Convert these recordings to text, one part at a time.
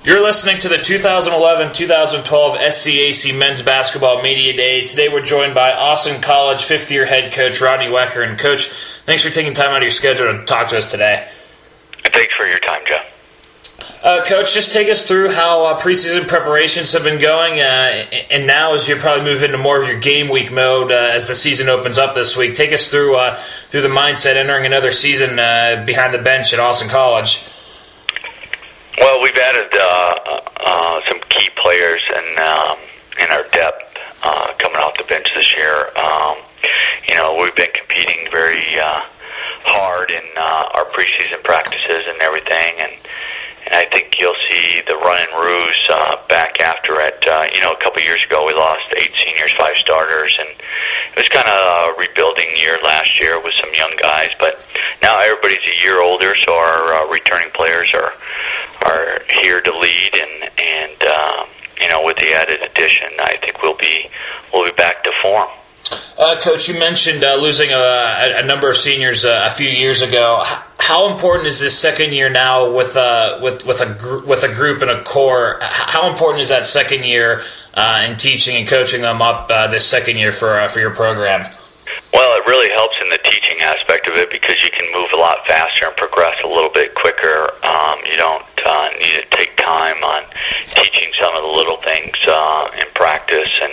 You're listening to the 2011-2012 SCAC Men's Basketball Media Days. Today we're joined by Austin College fifth-year head coach Rodney Wecker. And Coach, thanks for taking time out of your schedule to talk to us today. Thanks for your time, Jeff. Coach, just take us through how preseason preparations have been going, and now as you probably move into more of your game week mode as the season opens up this week. Take us through the mindset entering another season behind the bench at Austin College. Well, we've added some key players in our depth coming off the bench this year. We've been competing very hard in our preseason practices and everything, and I think you'll see the Runnin' Roos back after it. A couple years ago we lost 8 seniors, 5 starters, and it was kind of a rebuilding year last year with some young guys. But now everybody's a year older, so our returning players are here to lead, and with the added addition, I think we'll be back to form. Coach, you mentioned losing a number of seniors a few years ago. How important is this second year now with a group and a core? How important is that second year in teaching and coaching them up this second year for your program? Well, it really helps in the teaching aspect of it because you can move a lot faster and progress a little bit quicker. You don't need to take time on teaching some of the little things in practice, and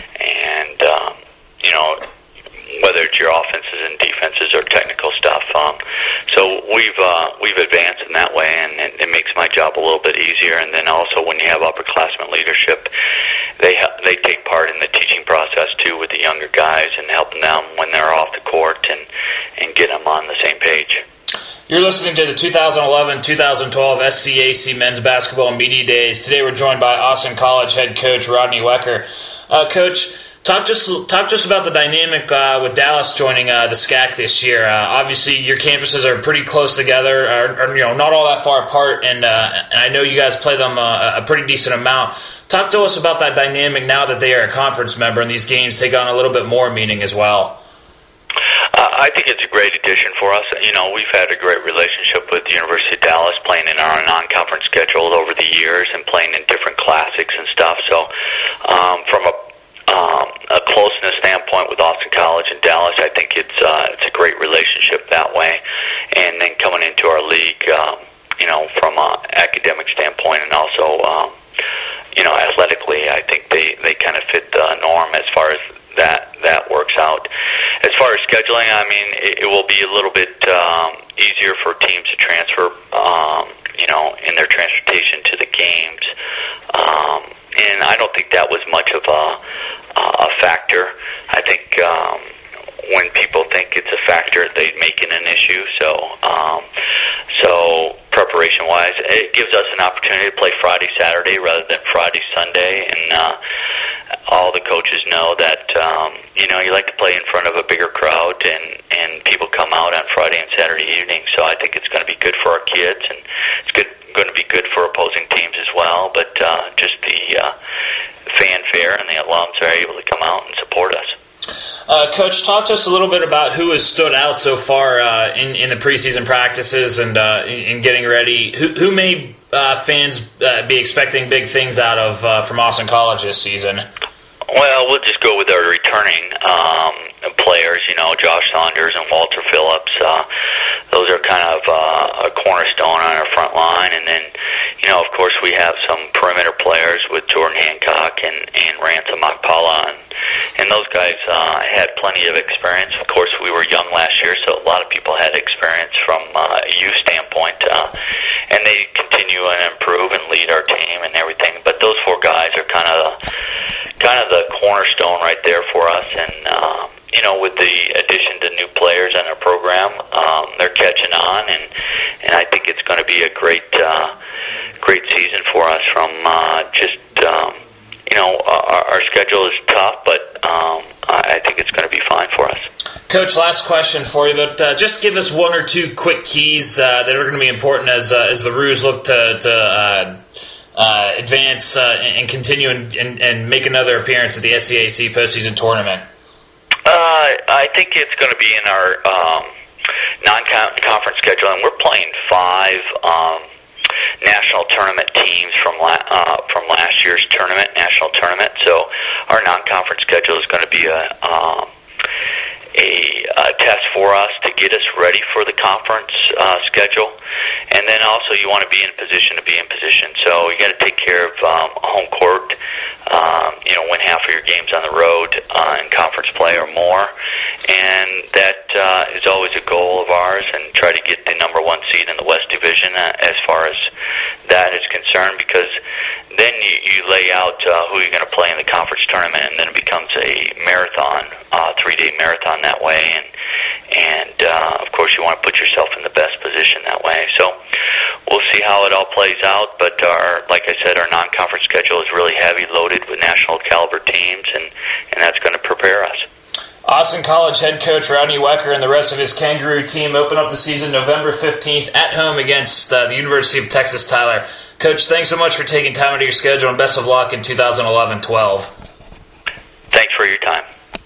whether it's your offenses and defenses or technical stuff. So we've advanced in that way, and it makes my job a little bit easier. And then also when you have upperclassmen leadership, they take part in the teaching process too with the younger guys and helping them when they're off the court and get them on the same page. You're listening to the 2011-2012 SCAC Men's Basketball Media Days. Today we're joined by Austin College head coach Rodney Wecker. Coach, talk to us about the dynamic with Dallas joining the SCAC this year. Obviously, your campuses are pretty close together, or not all that far apart, and I know you guys play them a pretty decent amount. Talk to us about that dynamic now that they are a conference member, and these games take on a little bit more meaning as well. I think it's a great addition for us. We've had a great relationship with the University of Dallas, playing in our non-conference schedule over the years and playing in different classics and stuff. So from a closeness standpoint with Austin College and Dallas, I think it's a great relationship that way. And then coming into our league, from an academic standpoint and also, athletically, I think they kind of fit the norm as far as that works out. As far as scheduling, I mean, it will be a little bit easier for teams to transfer, in their transportation to the games. And I don't think that was much of a factor. I think when people think it's a factor, they make it an issue. So preparation-wise, it gives us an opportunity to play Friday, Saturday rather than Friday, Sunday, and all the coaches know that you like to play in front of a bigger crowd, and people come out on Friday and Saturday evening. So I think it's going to be good for our kids, and it's going to be good for opposing teams as well. But just the fanfare and the alums are able to come out and support us. Coach, talk to us a little bit about who has stood out so far in the preseason practices and in getting ready. Who may fans be expecting big things out of from Austin College this season? Well, we'll just go with our returning players, Josh Saunders and Walter Phillips. Those are kind of a cornerstone on our front line. And then, of course, we have some perimeter players with Jordan Hancock and Ransom Akpala. And those guys had plenty of experience. Of course, we were young last year, so a lot of people had experience from a youth standpoint. And they continue and improve and lead our team and everything. But those 4 guys are kind of the cornerstone right there for us. And, with the addition to new players in our program, they're catching on. And I think it's going to be a great season for us from our schedule is tough, but I think it's going to be fine for us. Coach, last question for you, but just give us 1 or 2 quick keys that are going to be important as the Roos look to advance and continue and make another appearance at the SCAC postseason tournament. I think it's going to be in our non-conference schedule, and we're playing 5 national tournament teams from from last year's tournament, national tournament. So our non-conference schedule is going to be a test for us to get us ready for the conference schedule. And then also you want to be in position to be in position. So you got to take care of home court, win half of your games on the road in conference play or more. And that is always a goal of ours, and try to get the number one seed in the West Division as far as that is concerned, because then you lay out who you're going to play in the conference tournament, and then it becomes a marathon, 3-day marathon that way. And of course, you want to put yourself in the best position that way. So we'll see how it all plays out. But like I said, our non-conference schedule is really heavy loaded with national caliber teams, and that's going to prepare us. Austin College head coach Rodney Wecker and the rest of his Kangaroo team open up the season November 15th at home against the University of Texas Tyler. Coach, thanks so much for taking time out of your schedule, and best of luck in 2011-12. Thanks for your time.